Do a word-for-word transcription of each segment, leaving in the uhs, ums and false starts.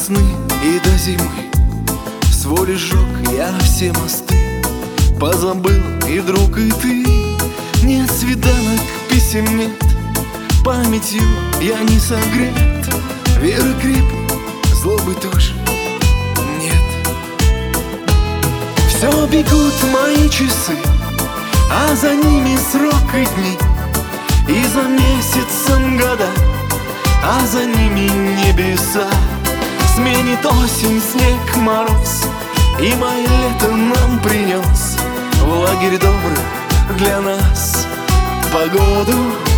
весны и до зимы с воли сжег я все мосты. Позабыл и друг, и ты. Нет свиданок, писем нет, памятью я не согрет. Веры крепнет, злобы тоже нет. Все бегут мои часы, а за ними срок и дни, и за месяцем года, а за ними небеса. Сменит осень, снег, мороз, и мое лето нам принес в лагерь добрый для нас погоду.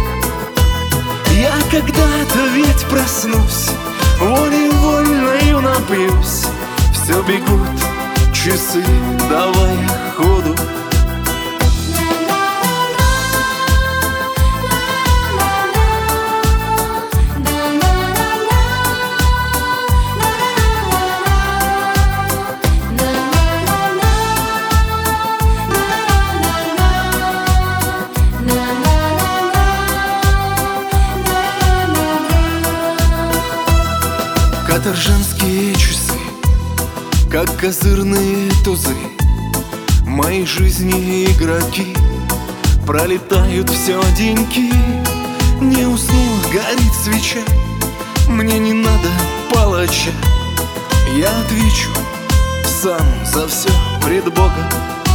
Я когда-то ведь проснусь, волей-вольною напьюсь. Все бегут часы, давая ходу. Каторжанские часы, как козырные тузы, моей жизни игроки. Пролетают все деньки, не уснул, горит свеча. Мне не надо палача, я отвечу сам за все пред Богом.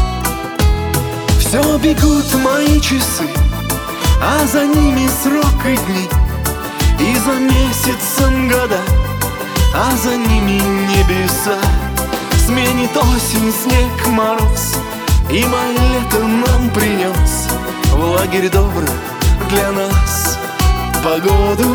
Все бегут мои часы, а за ними срок и дни, и за месяцем года, а за ними небеса. Сменит осень, снег, мороз, и мое лето нам принес в лагерь добрый для нас погоду.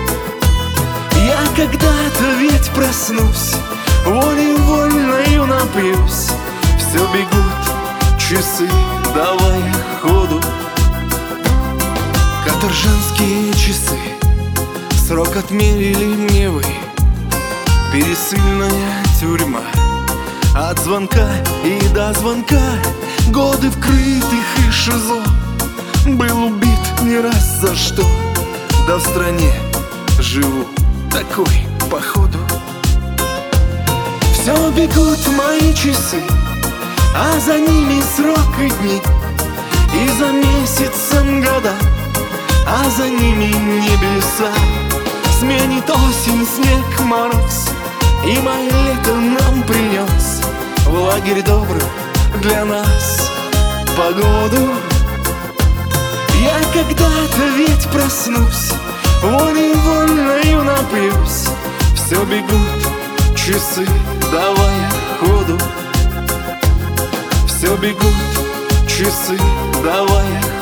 Я когда-то ведь проснусь, волей-вольною напьюсь. Все бегут часы, давая ходу. Каторжанские часы, срок отмерили мне вы. Пересыльная тюрьма, от звонка и до звонка, годы вкрытых и шизо. Был убит не раз за что, да в стране живу такой походу. Все бегут мои часы, а за ними срок и дни, и за месяцем года, а за ними небеса. Сменит осень, снег, мороз, и мое лето нам принес в лагерь добрый для нас погоду. Я когда-то ведь проснусь, волей-вольною напьюсь. Все бегут часы, давая ходу. Все бегут часы, давая